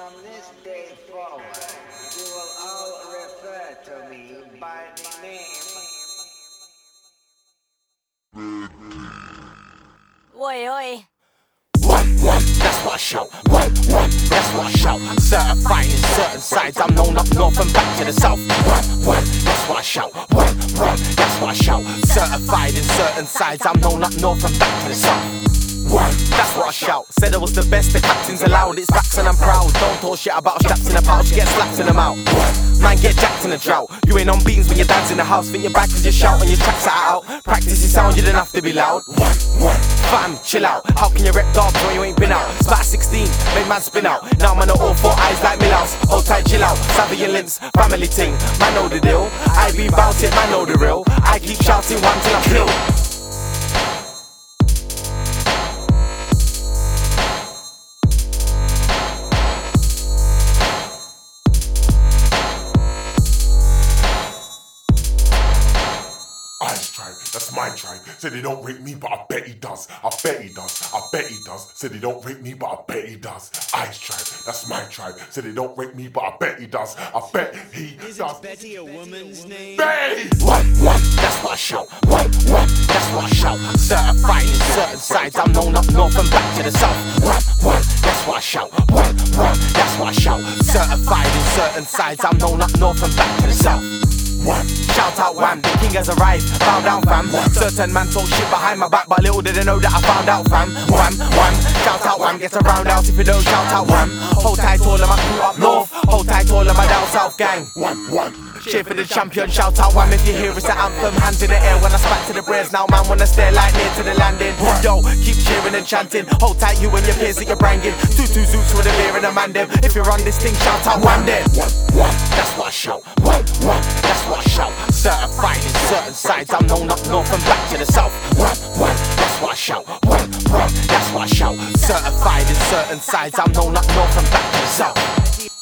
From this day forward, you will all refer to me by the name. Oi, oi. That's what I shout. That's what I shout. Certified in certain sides. I'm known up north and back to the south. That's what I shout. That's what I shout. Certified in certain sides. I'm known up north and back to the south. That's what I shout. Said I was the best, the captain's allowed. It's facts and I'm proud. Don't talk shit about straps in a pouch. Get slapped in the mouth. Man, get jacked in a drought. You ain't on beans when your dad's in the house. Think you're back cause you shout and your tracks are out. Practice your sound, you don't have to be loud. Fam, chill out. How can you rep dogs when you ain't been out? It's about 16, made man spin out. Now man are all four eyes like Milhouse. Hold tight, chill out. Savvy and limps, family ting. Man know the deal. I be bouncing, man know the real. I keep shouting one till I'm killed. Ice tribe, that's my tribe. Say they don't rate me, but I bet he does. I bet he does. I bet he does. Say they don't rate me, but I bet he does. Ice tribe, that's my tribe. Say they don't rate me, but I bet he does. I bet he does. Isn't Betty a woman's name? Betty! That's what I shout. That's what I shout. Certified in certain sides. I'm known up north and back to the south. That's what I shout. That's what I shout. Certified in certain sides. I'm known up north and back to the south. Shout out Wham, the king has arrived, bow down fam. Certain man talk shit behind my back, but little did they know that I found out fam. Wham, shout out Wham, get a round out if you don't shout out Wham. Hold tight all of my crew up north, hold tight all of my down south gang. Cheer for the champion, shout out Wham if you hear it's the anthem. Hands in the air when I spat to the brares, now man wanna stare like near to the landing. Yo, keep cheering and chanting, hold tight you and your peers that you're branging. Two zoots with a beer and a man them. If you're on this thing, shout out Wham then. That's what I shout. That's what I shout. Certified in certain sides. I'm known up north and back to the south. That's what I shout. That's what I shout. Certified in certain sides. I'm known up north and back to the south.